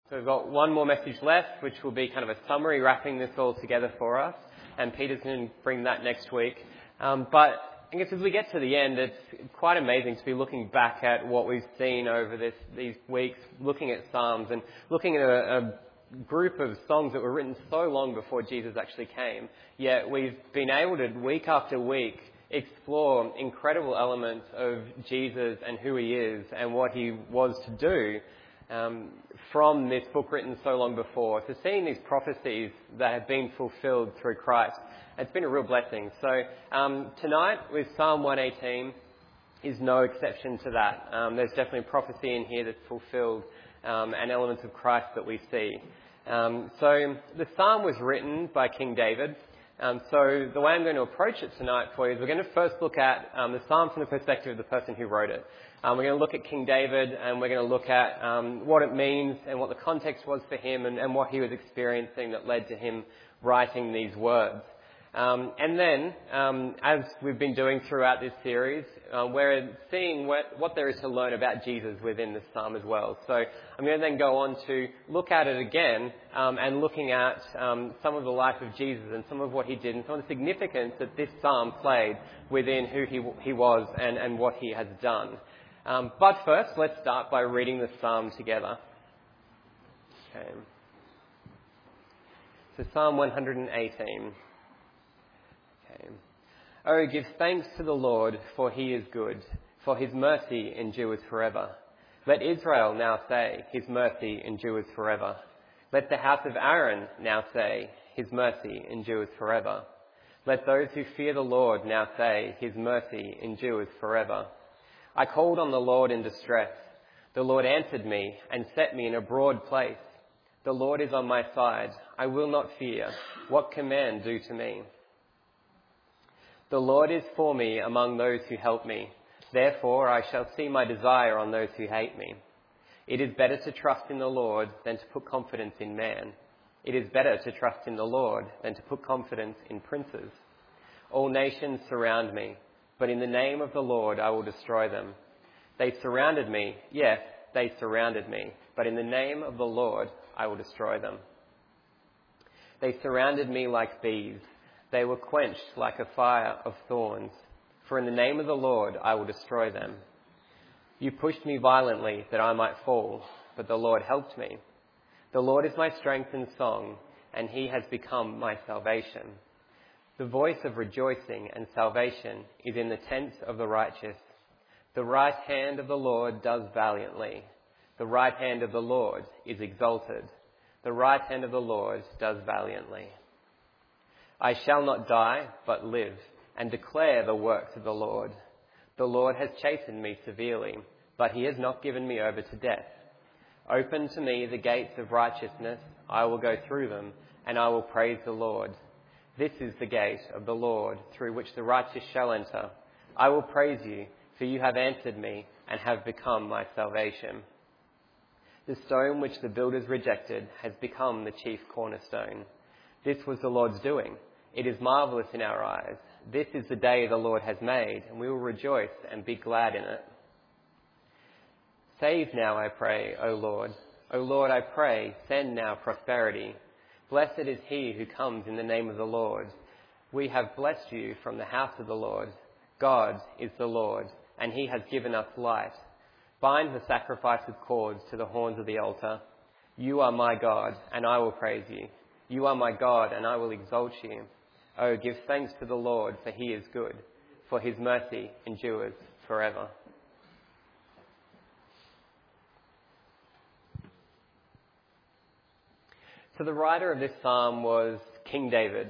So we've got one more message left, which will be kind of a summary wrapping this all together for us. And Peter's going to bring that next week. But I guess as we get to the end, it's quite amazing to be looking back at what we've seen over these weeks, looking at Psalms and looking at a group of songs that were written so long before Jesus actually came. Yet we've been able to, week after week, explore incredible elements of Jesus and who he is and what he was to do from this book written so long before, to seeing these prophecies that have been fulfilled through Christ. It's been a real blessing. So tonight with Psalm 118 is no exception to that. There's definitely prophecy in here that's fulfilled and elements of Christ that we see. So the psalm was written by King David. So the way I'm going to approach it tonight for you is we're going to first look at the psalm from the perspective of the person who wrote it. We're going to look at King David, and we're going to look at what it means and what the context was for him and what he was experiencing that led to him writing these words. And then, as we've been doing throughout this series, we're seeing what there is to learn about Jesus within this psalm as well. So I'm going to then go on to look at it again and looking at some of the life of Jesus and some of what he did and some of the significance that this psalm played within who he was and what he has done. But first, let's start by reading the psalm together. Okay. So Psalm 118. Oh, give thanks to the Lord, for he is good, for his mercy endures forever. Let Israel now say, his mercy endures forever. Let the house of Aaron now say, his mercy endures forever. Let those who fear the Lord now say, his mercy endures forever. I called on the Lord in distress. The Lord answered me and set me in a broad place. The Lord is on my side. I will not fear. What can man do to me? The Lord is for me among those who help me. Therefore I shall see my desire on those who hate me. It is better to trust in the Lord than to put confidence in man. It is better to trust in the Lord than to put confidence in princes. All nations surround me, but in the name of the Lord I will destroy them. They surrounded me, yes, they surrounded me, but in the name of the Lord I will destroy them. They surrounded me like bees. They were quenched like a fire of thorns. For in the name of the Lord I will destroy them. You pushed me violently that I might fall, but the Lord helped me. The Lord is my strength and song, and he has become my salvation. The voice of rejoicing and salvation is in the tents of the righteous. The right hand of the Lord does valiantly. The right hand of the Lord is exalted. The right hand of the Lord does valiantly. I shall not die, but live, and declare the works of the Lord. The Lord has chastened me severely, but he has not given me over to death. Open to me the gates of righteousness. I will go through them, and I will praise the Lord. This is the gate of the Lord, through which the righteous shall enter. I will praise you, for you have answered me, and have become my salvation. The stone which the builders rejected has become the chief cornerstone. This was the Lord's doing. It is marvellous in our eyes. This is the day the Lord has made, and we will rejoice and be glad in it. Save now, I pray, O Lord. O Lord, I pray, send now prosperity. Blessed is he who comes in the name of the Lord. We have blessed you from the house of the Lord. God is the Lord, and he has given us light. Bind the sacrifice with cords to the horns of the altar. You are my God, and I will praise you. You are my God, and I will exalt you. Oh, give thanks to the Lord, for he is good, for his mercy endures forever. So the writer of this psalm was King David.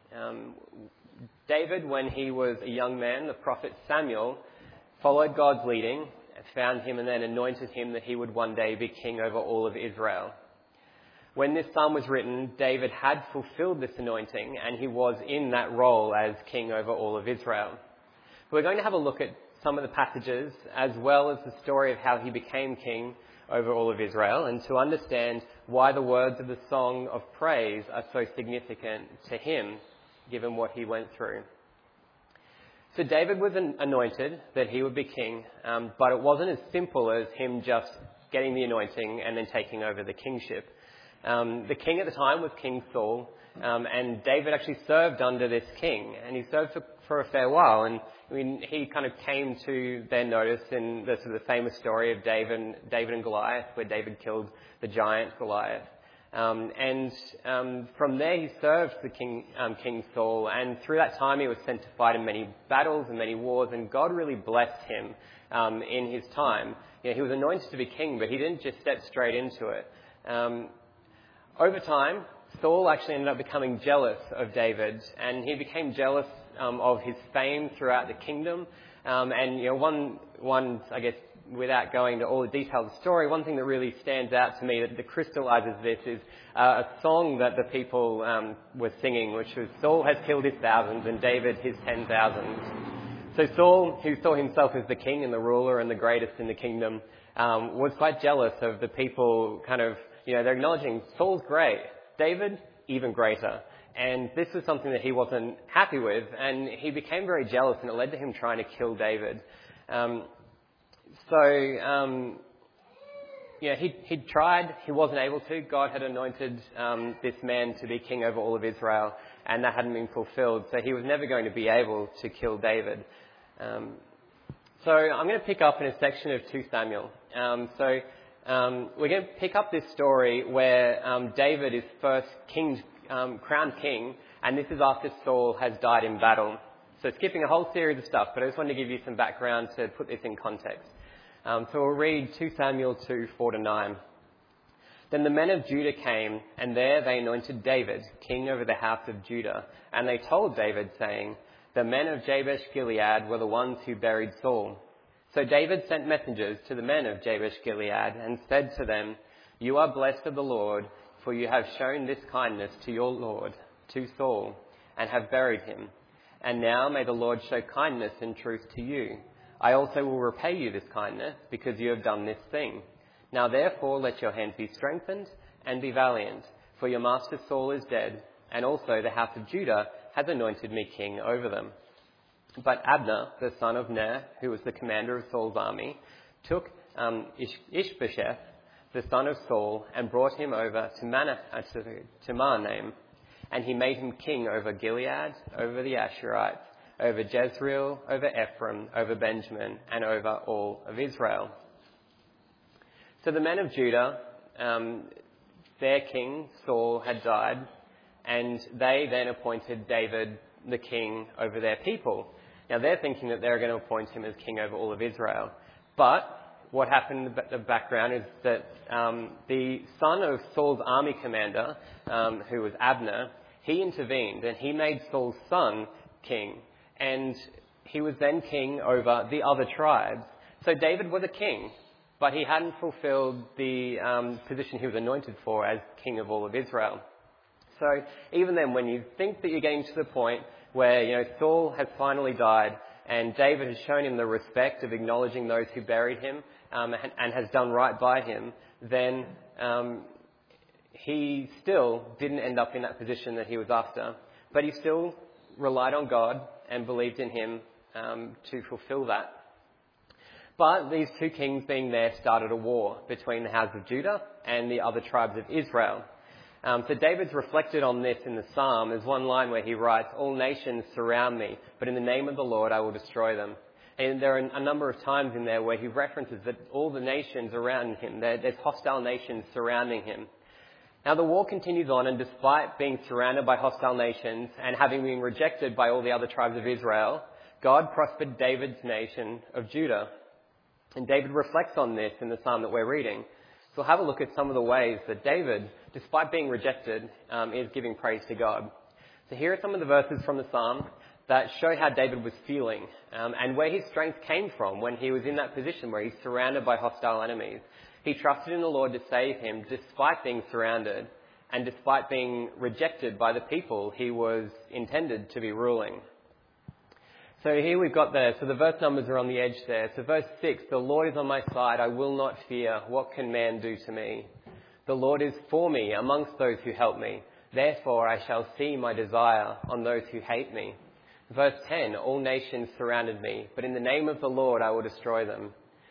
David, when he was a young man, the prophet Samuel followed God's leading, found him and then anointed him that he would one day be king over all of Israel. When this psalm was written, David had fulfilled this anointing and he was in that role as king over all of Israel. We're going to have a look at some of the passages as well as the story of how he became king over all of Israel and to understand why the words of the song of praise are so significant to him given what he went through. So David was anointed that he would be king, but it wasn't as simple as him just getting the anointing and then taking over the kingship. The king at the time was King Saul, and David actually served under this king, and he served for a fair while. And I mean, he kind of came to their notice in the sort of the famous story of David and Goliath, where David killed the giant Goliath. From there he served the King Saul, and through that time he was sent to fight in many battles and many wars, and God really blessed him in his time. You know, he was anointed to be king, but he didn't just step straight into it. Over time, Saul actually ended up becoming jealous of David, and he became jealous of his fame throughout the kingdom. And you know, one I guess, without going to all the details of the story, one thing that really stands out to me that crystallises this is a song that the people were singing, which was Saul has killed his thousands and David his 10,000s. So Saul, who saw himself as the king and the ruler and the greatest in the kingdom, was quite jealous of the people kind of, you know, they're acknowledging Saul's great, David even greater. And this was something that he wasn't happy with, and he became very jealous, and it led to him trying to kill David. He'd tried, he wasn't able to. God had anointed this man to be king over all of Israel, and that hadn't been fulfilled, so he was never going to be able to kill David. So I'm going to pick up in a section of 2 Samuel. We're going to pick up this story where David is first crowned king, and this is after Saul has died in battle. So skipping a whole series of stuff, but I just wanted to give you some background to put this in context. So we'll read 2 Samuel 2, 4-9. Then the men of Judah came, and there they anointed David, king over the house of Judah. And they told David, saying, the men of Jabesh Gilead were the ones who buried Saul. So David sent messengers to the men of Jabesh Gilead and said to them, you are blessed of the Lord, for you have shown this kindness to your Lord, to Saul, and have buried him. And now may the Lord show kindness and truth to you. I also will repay you this kindness, because you have done this thing. Now therefore let your hands be strengthened and be valiant, for your master Saul is dead, and also the house of Judah has anointed me king over them. But Abner, the son of Ner, who was the commander of Saul's army, took Ishbosheth, the son of Saul, and brought him over to Mahanaim, and he made him king over Gilead, over the Asherites, over Jezreel, over Ephraim, over Benjamin, and over all of Israel. So the men of Judah, their king, Saul, had died, and they then appointed David the king over their people. Now they're thinking that they're going to appoint him as king over all of Israel. But what happened in the background is that the son of Saul's army commander, who was Abner, he intervened and he made Saul's son king. And he was then king over the other tribes. So David was a king, but he hadn't fulfilled the position he was anointed for as king of all of Israel. So even then, when you think that you're getting to the point where, you know, Saul has finally died and David has shown him the respect of acknowledging those who buried him and has done right by him, then he still didn't end up in that position that he was after. But he still relied on God and believed in him to fulfill that. But these two kings being there started a war between the house of Judah and the other tribes of Israel. So David's reflected on this in the psalm. There's one line where he writes, all nations surround me, but in the name of the Lord I will destroy them. And there are a number of times in there where he references that all the nations around him, there's hostile nations surrounding him. Now the war continues on, and despite being surrounded by hostile nations and having been rejected by all the other tribes of Israel, God prospered David's nation of Judah. And David reflects on this in the psalm that we're reading. So we'll have a look at some of the ways that David, despite being rejected, is giving praise to God. So here are some of the verses from the psalm that show how David was feeling and where his strength came from when he was in that position where he's surrounded by hostile enemies. He trusted in the Lord to save him despite being surrounded and despite being rejected by the people he was intended to be ruling. So here we've got the verse numbers are on the edge there. So verse 6, the Lord is on my side, I will not fear. What can man do to me? The Lord is for me amongst those who help me. Therefore I shall see my desire on those who hate me. Verse 10, all nations surrounded me, but in the name of the Lord I will destroy them.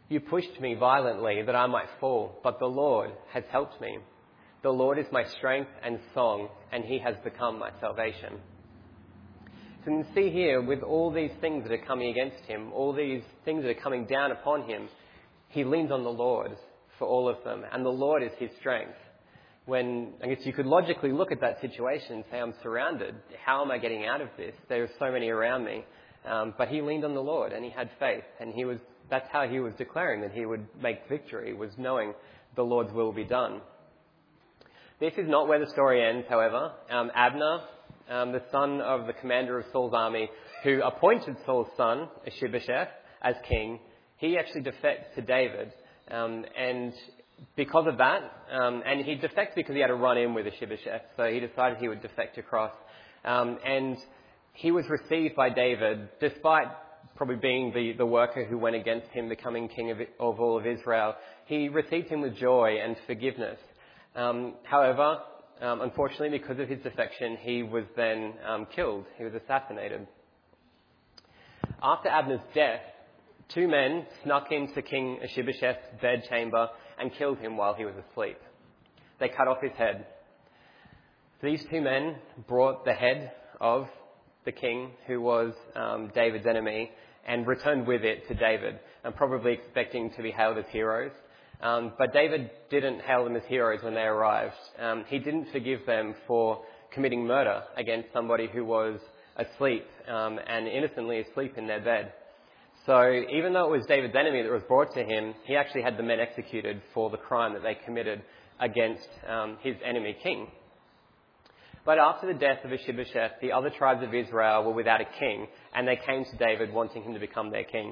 You pushed me violently that I might fall, but the Lord has helped me. The Lord is my strength and song, and he has become my salvation. So you can see here, with all these things that are coming against him, all these things that are coming down upon him, he leans on the Lord for all of them, and the Lord is his strength. When, I guess you could logically look at that situation and say, I'm surrounded. How am I getting out of this? There are so many around me. But he leaned on the Lord and he had faith, and that's how he was declaring that he would make victory, was knowing the Lord's will be done. This is not where the story ends, however. Abner, the son of the commander of Saul's army, who appointed Saul's son, Ishbosheth, as king, he actually defects to David. And because of that, and he defects because he had a run-in with Ishbosheth, so he decided he would defect across. And he was received by David, despite probably being the worker who went against him, becoming king of all of Israel. He received him with joy and forgiveness. However, unfortunately, because of his defection, he was then killed. He was assassinated. After Abner's death, 2 men snuck into King Ishbosheth's bedchamber and killed him while he was asleep. They cut off his head. These 2 men brought the head of the king, who was David's enemy, and returned with it to David, and probably expecting to be hailed as heroes. But David didn't hail them as heroes when they arrived. He didn't forgive them for committing murder against somebody who was asleep, and innocently asleep in their bed. So even though it was David's enemy that was brought to him, he actually had the men executed for the crime that they committed against his enemy king. But after the death of Ishbosheth, the other tribes of Israel were without a king, and they came to David wanting him to become their king.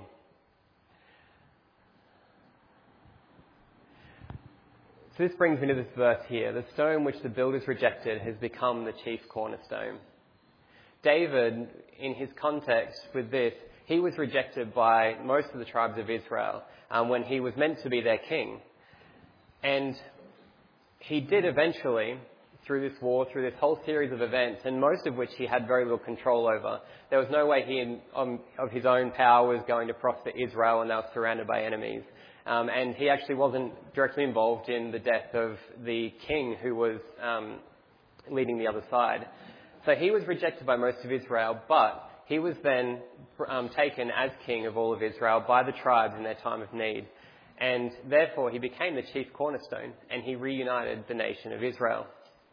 So this brings me to this verse here. The stone which the builders rejected has become the chief cornerstone. David, in his context with this, he was rejected by most of the tribes of Israel when he was meant to be their king. And he did eventually, through this war, through this whole series of events, and most of which he had very little control over. There was no way he, of his own power, was going to prosper Israel when they were surrounded by enemies. And he actually wasn't directly involved in the death of the king who was leading the other side. So he was rejected by most of Israel, but he was then taken as king of all of Israel by the tribes in their time of need. And therefore he became the chief cornerstone, and he reunited the nation of Israel.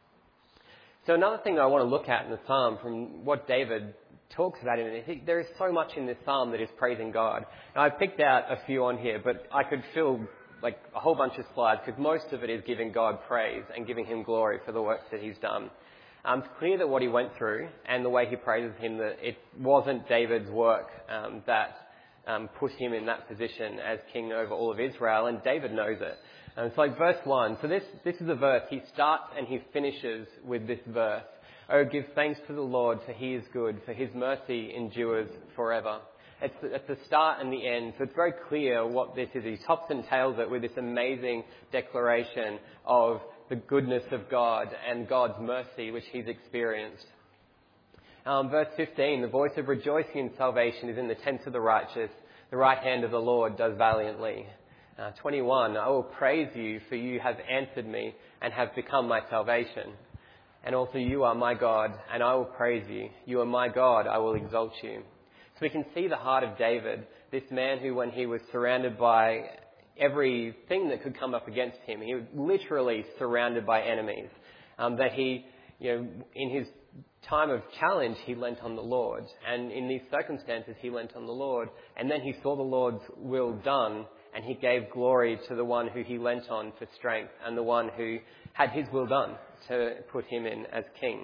So another thing that I want to look at in the psalm, from what David talks about in it, there is so much in this psalm that is praising God. Now, I've picked out a few on here, but I could fill like a whole bunch of slides, because most of it is giving God praise and giving him glory for the work that he's done. It's clear that what he went through and the way he praises him, that it wasn't David's work that put him in that position as king over all of Israel, and David knows it. It's like verse 1. So this is the verse. He starts and he finishes with this verse. Oh, give thanks to the Lord, for he is good, for his mercy endures forever. It's at the start and the end, so it's very clear what this is. He tops and tails it with this amazing declaration of the goodness of God and God's mercy which he's experienced. Verse 15, the voice of rejoicing in salvation is in the tents of the righteous. The right hand of the Lord does valiantly. 21, I will praise you, for you have answered me and have become my salvation. And also, you are my God, and I will praise you. You are my God, I will exalt you. So we can see the heart of David, this man who, when he was surrounded by everything that could come up against him, he was literally surrounded by enemies, that he, in his time of challenge, he leant on the Lord. And in these circumstances, he leant on the Lord. And then he saw the Lord's will done, and he gave glory to the one who he leant on for strength, and the one who had his will done to put him in as king.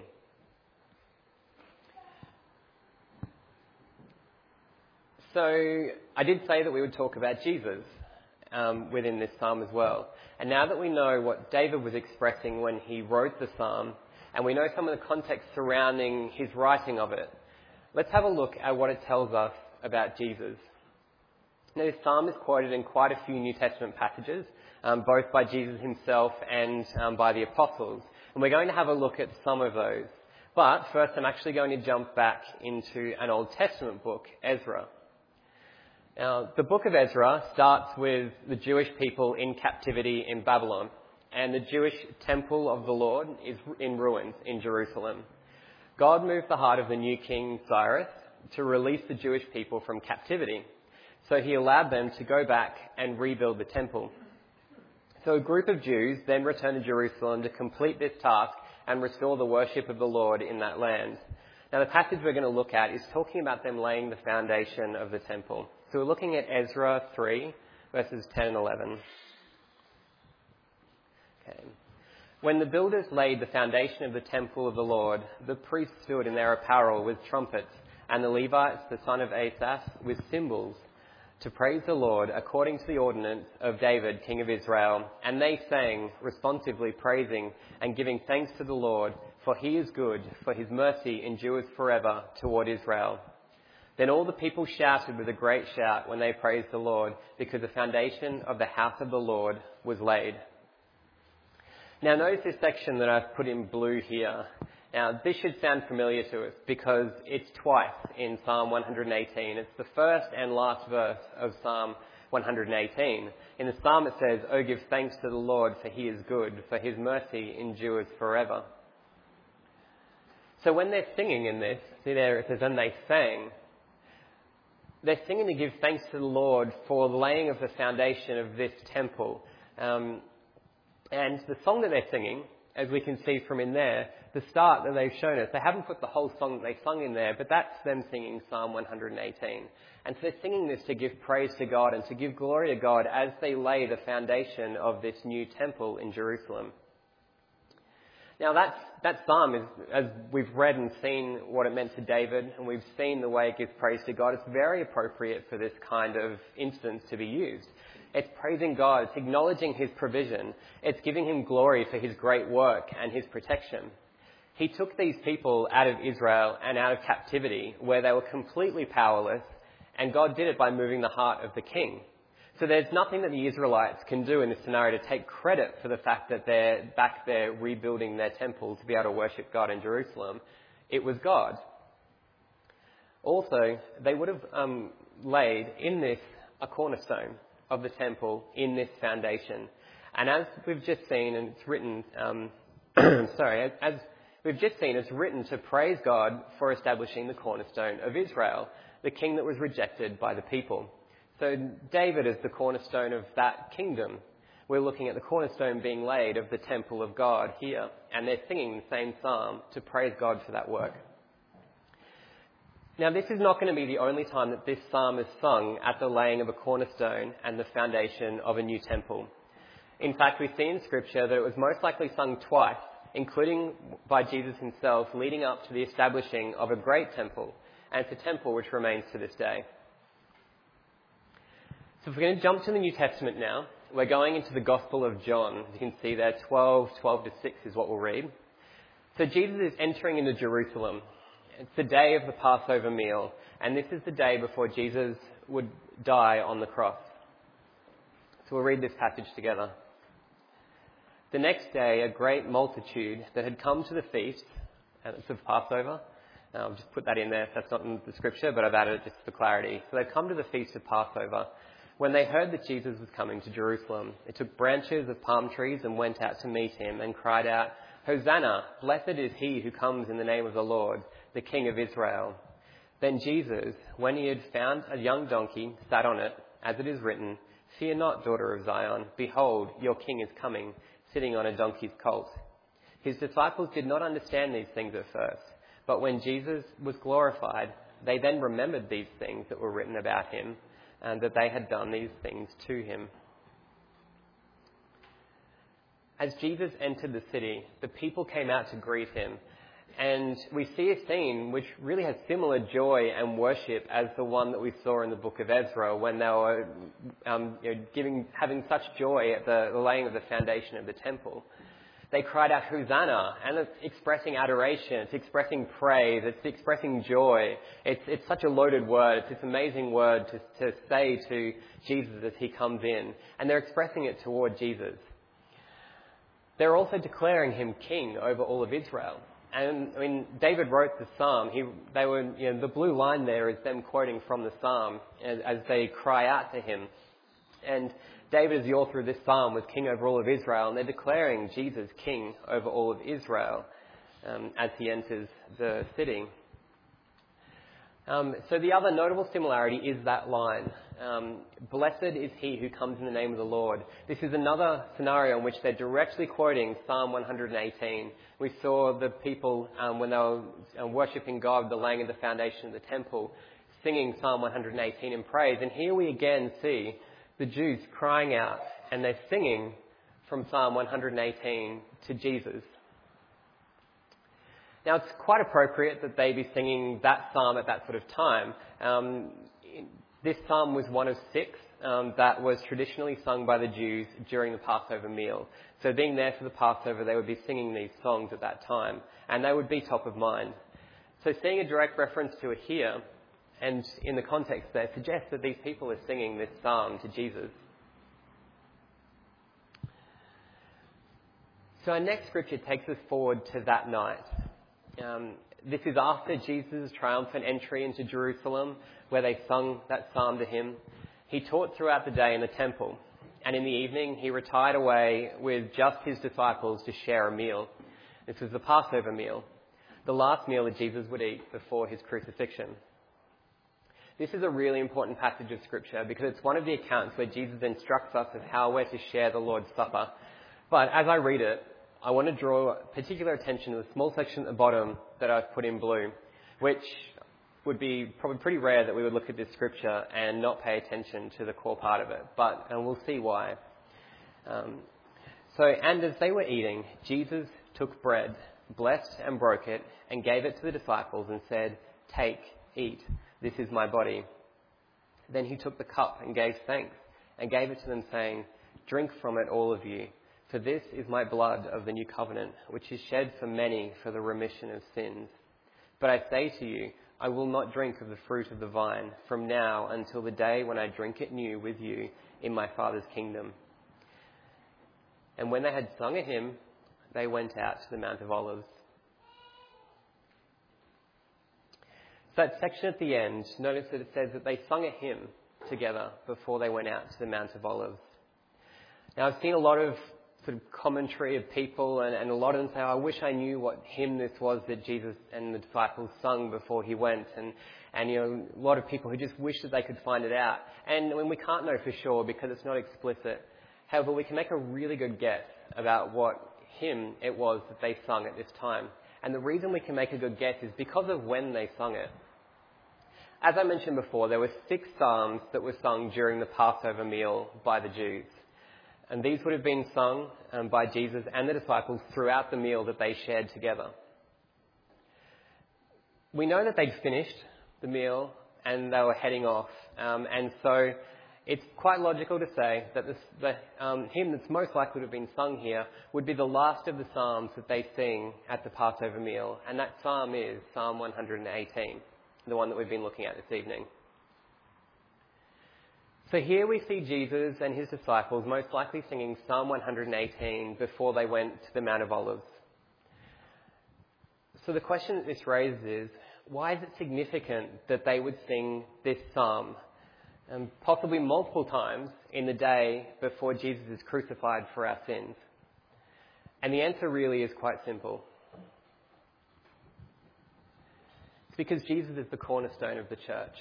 So I did say that we would talk about Jesus within this psalm as well. And now that we know what David was expressing when he wrote the psalm, and we know some of the context surrounding his writing of it, let's have a look at what it tells us about Jesus. Now, this psalm is quoted in quite a few New Testament passages, both by Jesus himself and by the apostles. And we're going to have a look at some of those. But first, I'm actually going to jump back into an Old Testament book, Ezra. Now, the book of Ezra starts with the Jewish people in captivity in Babylon, and the Jewish temple of the Lord is in ruins in Jerusalem. God moved the heart of the new king Cyrus to release the Jewish people from captivity, so he allowed them to go back and rebuild the temple. So a group of Jews then returned to Jerusalem to complete this task and restore the worship of the Lord in that land. Now, the passage we're going to look at is talking about them laying the foundation of the temple. So we're looking at Ezra 3, verses 10 and 11. Okay. When the builders laid the foundation of the temple of the Lord, the priests stood in their apparel with trumpets, and the Levites, the son of Asaph, with cymbals, to praise the Lord according to the ordinance of David, king of Israel. And they sang, responsively praising and giving thanks to the Lord, for he is good, for his mercy endures forever toward Israel. Then all the people shouted with a great shout when they praised the Lord, because the foundation of the house of the Lord was laid. Now notice this section that I've put in blue here. Now, this should sound familiar to us because it's twice in Psalm 118. It's the first and last verse of Psalm 118. In the psalm it says, "Oh, give thanks to the Lord, for he is good, for his mercy endures forever." So when they're singing in this, see there it says, "and they sang," they're singing to give thanks to the Lord for the laying of the foundation of this temple. And the song that they're singing, as we can see from in there, the start that they've shown us, they haven't put the whole song that they sung in there, but that's them singing Psalm 118. And so they're singing this to give praise to God and to give glory to God as they lay the foundation of this new temple in Jerusalem. Now that psalm is, as we've read and seen what it meant to David, and we've seen the way it gives praise to God, it's very appropriate for this kind of instance to be used. It's praising God, it's acknowledging his provision, it's giving him glory for his great work and his protection. He took these people out of Israel and out of captivity where they were completely powerless, and God did it by moving the heart of the king. So there's nothing that the Israelites can do in this scenario to take credit for the fact that they're back there rebuilding their temple to be able to worship God in Jerusalem. It was God. Also, they would have laid in this a cornerstone of the temple in this foundation. And as we've just seen, and it's written, as we've just seen, it's written to praise God for establishing the cornerstone of Israel, the king that was rejected by the people. So David is the cornerstone of that kingdom. We're looking at the cornerstone being laid of the temple of God here, and they're singing the same psalm to praise God for that work. Now, this is not going to be the only time that this psalm is sung at the laying of a cornerstone and the foundation of a new temple. In fact, we see in Scripture that it was most likely sung twice, including by Jesus himself, leading up to the establishing of a great temple, and it's a temple which remains to this day. So if we're going to jump to the New Testament now, we're going into the Gospel of John. As you can see there, 12 to 6 is what we'll read. So Jesus is entering into Jerusalem. It's the day of the Passover meal, and this is the day before Jesus would die on the cross. So we'll read this passage together. The next day, a great multitude that had come to the feast, and it's of Passover. I'll just put that in there if that's not in the scripture, but I've added it just for clarity. So they've come to the feast of Passover. When they heard that Jesus was coming to Jerusalem, they took branches of palm trees and went out to meet him and cried out, "Hosanna, blessed is he who comes in the name of the Lord, the King of Israel." Then Jesus, when he had found a young donkey, sat on it, as it is written, "Fear not, daughter of Zion, behold, your king is coming, sitting on a donkey's colt." His disciples did not understand these things at first, but when Jesus was glorified, they then remembered these things that were written about him, and that they had done these things to him. As Jesus entered the city, the people came out to greet him. And we see a scene which really has similar joy and worship as the one that we saw in the book of Ezra when they were having such joy at the laying of the foundation of the temple. They cried out, "Hosanna," and it's expressing adoration, it's expressing praise, it's expressing joy. It's such a loaded word. It's this amazing word to say to Jesus as he comes in. And they're expressing it toward Jesus. They're also declaring him king over all of Israel. And I mean, David wrote the psalm. The blue line there is them quoting from the psalm as they cry out to him. And David, as the author of this psalm, was king over all of Israel, and they're declaring Jesus king over all of Israel as he enters the city. So the other notable similarity is that line. Blessed is he who comes in the name of the Lord. This is another scenario in which they're directly quoting Psalm 118. We saw the people, when they were worshipping God, the laying of the foundation of the temple, singing Psalm 118 in praise. And here we again see the Jews crying out, and they're singing from Psalm 118 to Jesus. Now, it's quite appropriate that they be singing that psalm at that sort of time. This psalm was one of 6 that was traditionally sung by the Jews during the Passover meal. So being there for the Passover, they would be singing these songs at that time, and they would be top of mind. So seeing a direct reference to it here, and in the context there, suggests that these people are singing this psalm to Jesus. So our next scripture takes us forward to that night. This is after Jesus' triumphant entry into Jerusalem, where they sung that psalm to him. He taught throughout the day in the temple, and in the evening he retired away with just his disciples to share a meal. This was the Passover meal, the last meal that Jesus would eat before his crucifixion. This is a really important passage of Scripture because it's one of the accounts where Jesus instructs us of how we're to share the Lord's Supper. But as I read it, I want to draw particular attention to the small section at the bottom that I've put in blue, which would be probably pretty rare that we would look at this scripture and not pay attention to the core part of it, and we'll see why. And as they were eating, Jesus took bread, blessed and broke it, and gave it to the disciples and said, "Take, eat, this is my body." Then he took the cup and gave thanks and gave it to them, saying, "Drink from it, all of you. For this is my blood of the new covenant, which is shed for many for the remission of sins. But I say to you, I will not drink of the fruit of the vine from now until the day when I drink it new with you in my Father's kingdom." And when they had sung a hymn, they went out to the Mount of Olives. So that section at the end, notice that it says that they sung a hymn together before they went out to the Mount of Olives. Now, I've seen a lot of sort of commentary of people, and a lot of them say, "I wish I knew what hymn this was that Jesus and the disciples sung before he went." And a lot of people who just wish that they could find it out. And we can't know for sure because it's not explicit. However, we can make a really good guess about what hymn it was that they sung at this time. And the reason we can make a good guess is because of when they sung it. As I mentioned before, there were 6 psalms that were sung during the Passover meal by the Jews. And these would have been sung by Jesus and the disciples throughout the meal that they shared together. We know that they'd finished the meal and they were heading off. And so it's quite logical to say that the hymn that's most likely to have been sung here would be the last of the psalms that they sing at the Passover meal. And that psalm is Psalm 118, the one that we've been looking at this evening. So here we see Jesus and his disciples most likely singing Psalm 118 before they went to the Mount of Olives. So the question that this raises is, why is it significant that they would sing this psalm, possibly multiple times in the day before Jesus is crucified for our sins? And the answer really is quite simple. It's because Jesus is the cornerstone of the church.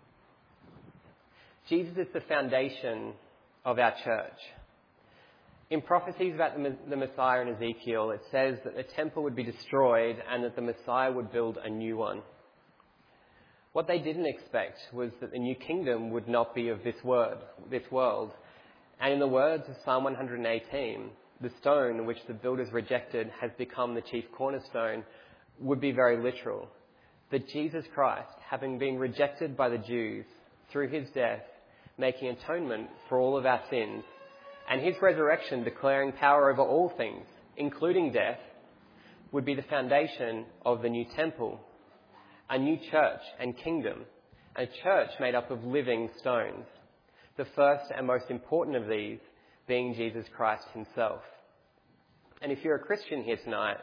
Jesus is the foundation of our church. In prophecies about the Messiah in Ezekiel, it says that the temple would be destroyed and that the Messiah would build a new one. What they didn't expect was that the new kingdom would not be of this world. And in the words of Psalm 118, the stone which the builders rejected has become the chief cornerstone would be very literal. That Jesus Christ, having been rejected by the Jews through his death, making atonement for all of our sins, and his resurrection declaring power over all things, including death, would be the foundation of the new temple, a new church and kingdom, a church made up of living stones, the first and most important of these being Jesus Christ himself. And if you're a Christian here tonight,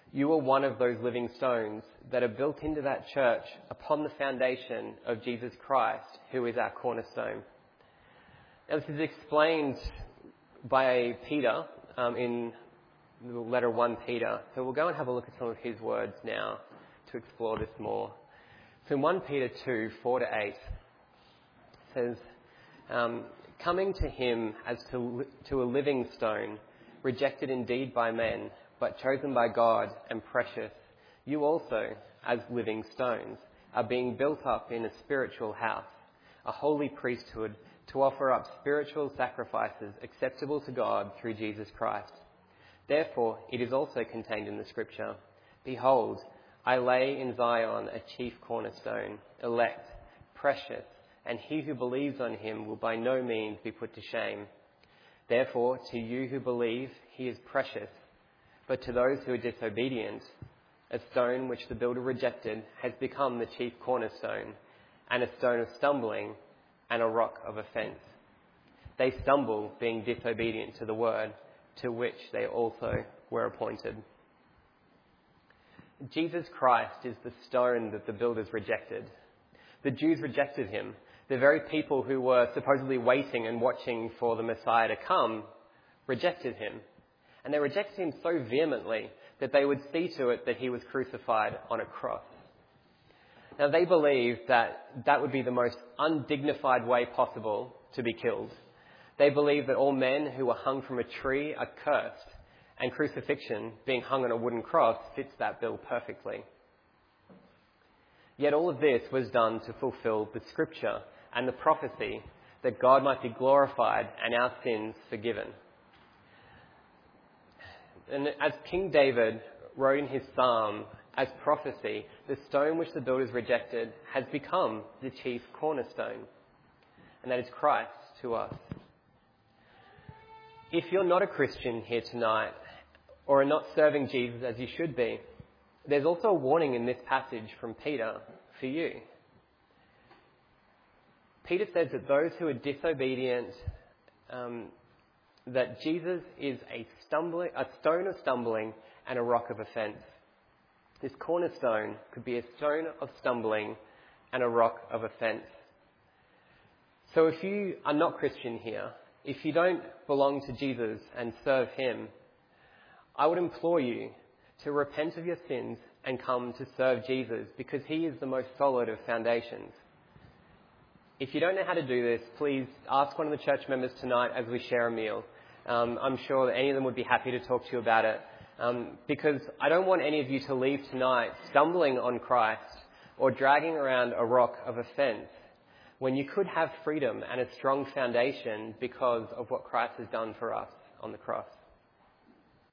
You are one of those living stones that are built into that church upon the foundation of Jesus Christ, who is our cornerstone. Now, this is explained by Peter in the letter 1 Peter. So we'll go and have a look at some of his words now to explore this more. So in 1 Peter 2, 4-8 says, coming to him as to a living stone, rejected indeed by men, but chosen by God and precious, you also, as living stones, are being built up in a spiritual house, a holy priesthood, to offer up spiritual sacrifices acceptable to God through Jesus Christ. Therefore, it is also contained in the Scripture, behold, I lay in Zion a chief cornerstone, elect, precious, and he who believes on him will by no means be put to shame. Therefore, to you who believe, he is precious. But to those who are disobedient, a stone which the builder rejected has become the chief cornerstone, and a stone of stumbling and a rock of offence. They stumble, being disobedient to the word, to which they also were appointed. Jesus Christ is the stone that the builders rejected. The Jews rejected him. The very people who were supposedly waiting and watching for the Messiah to come rejected him. And they rejected him so vehemently that they would see to it that he was crucified on a cross. Now, they believed that that would be the most undignified way possible to be killed. They believed that all men who were hung from a tree are cursed, and crucifixion, being hung on a wooden cross, fits that bill perfectly. Yet all of this was done to fulfill the Scripture and the prophecy that God might be glorified and our sins forgiven. And as King David wrote in his psalm, as prophecy, the stone which the builders rejected has become the chief cornerstone, and that is Christ to us. If you're not a Christian here tonight, or are not serving Jesus as you should be, there's also a warning in this passage from Peter for you. Peter says that those who are disobedient, that Jesus is a stone of stumbling and a rock of offence. This cornerstone could be a stone of stumbling and a rock of offence. So if you are not Christian here, if you don't belong to Jesus and serve him, I would implore you to repent of your sins and come to serve Jesus, because he is the most solid of foundations. If you don't know how to do this, please ask one of the church members tonight as we share a meal. I'm sure that any of them would be happy to talk to you about it, because I don't want any of you to leave tonight stumbling on Christ or dragging around a rock of offence when you could have freedom and a strong foundation because of what Christ has done for us on the cross.